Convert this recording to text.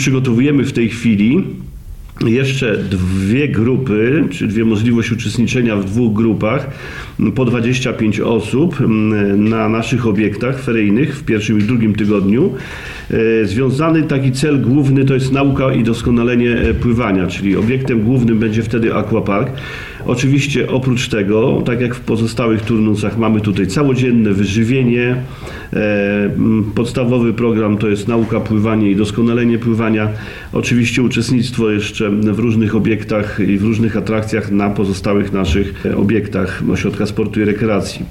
Przygotowujemy w tej chwili jeszcze dwie grupy, czy dwie możliwości uczestniczenia w dwóch grupach po 25 osób na naszych obiektach feryjnych w pierwszym i drugim tygodniu. Związany taki cel główny to jest nauka i doskonalenie pływania, czyli obiektem głównym będzie wtedy aquapark. Oczywiście oprócz tego, tak jak w pozostałych turnusach, mamy tutaj całodzienne wyżywienie. Podstawowy program to jest nauka pływania i doskonalenie pływania. Oczywiście uczestnictwo jeszcze w różnych obiektach i w różnych atrakcjach na pozostałych naszych obiektach Ośrodka Sportu i Rekreacji.